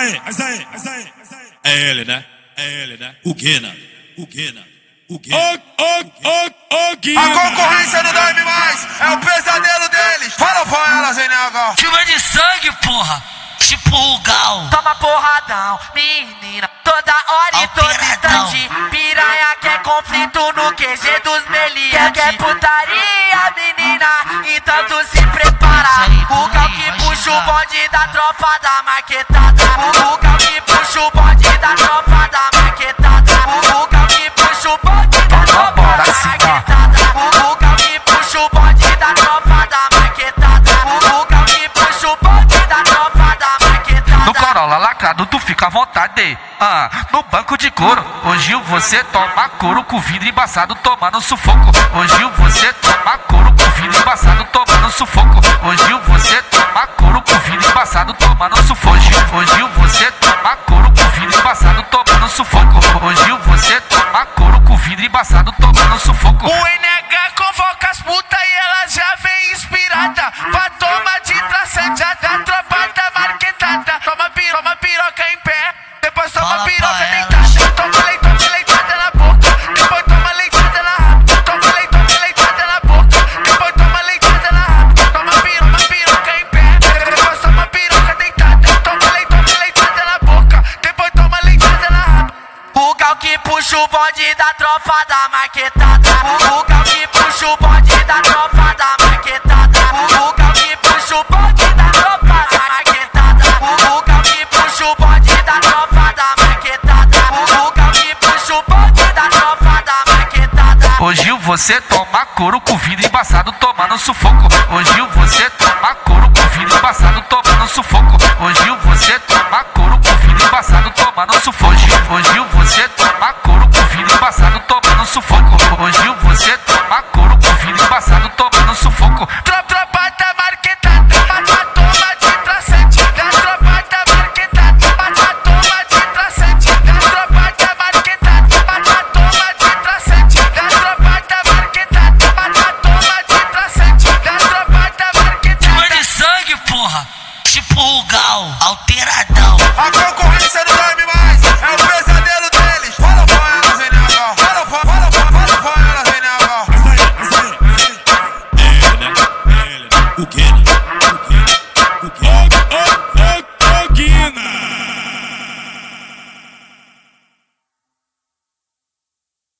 É ele, né? O Guina. A concorrência não dorme mais, é o pesadelo deles. Fala pra elas, hein, nega. Chuva de sangue, porra. Tipo o Gal. Toma porradão, menina, toda hora e todo instante. Piranha quer conflito no QG dos meliantes. Quer putaria, menina, então tu se prepara. O Gal que puxa o bonde da tropa da marquetada. O Gal que puxa o bonde da tropa da marquetada. O Gal que puxa o bonde da tropa da marquetada. O Gal que puxa o bonde da tropa da marquetada. O Gal que puxa o bonde da tropa da marquetada. No Corolla lacrado tu fica à vontade. No banco de couro, hoje você toma couro com vidro embaçado tomando sufoco. Hoje você toma couro com vidro embaçado tomando sufoco. Hoje você toma couro com vidro embaçado tomando sufoco. Hoje você toma couro com vidro embaçado tomando sufoco. Hoje você toma couro com vidro embaçado tomando sufoco. O NH convoca as putas e elas já vem inspirada pra toma de traçante da tropa da marquetada. Toma piroca em pé, depois toma piroca deitada. Toma leitada na boca, depois toma leitada na raba. Toma leitada na boca, depois toma leitada na raba. Toma piroca em pé, depois toma piroca deitada. Toma leitada na boca, depois toma leitada na raba. O Gal que puxa o bonde da tropa da marquetada. O Gal que puxa o bonde da tropa da marquetada. O Gal que puxa o bonde da tropa da marquetada. O Gal que puxa o bonde da tropa da marquetada. O Gal que puxa o bonde da tropa da marquetada. Hoje você toma couro com vidro embaçado tomando sufoco. Hoje você toma couro com vidro embaçado tomando sufoco.